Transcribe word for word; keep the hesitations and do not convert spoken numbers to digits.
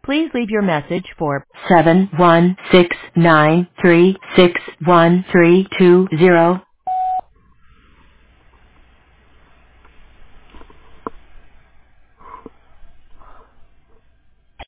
Please leave your message for seven one six nine three six one three two zero.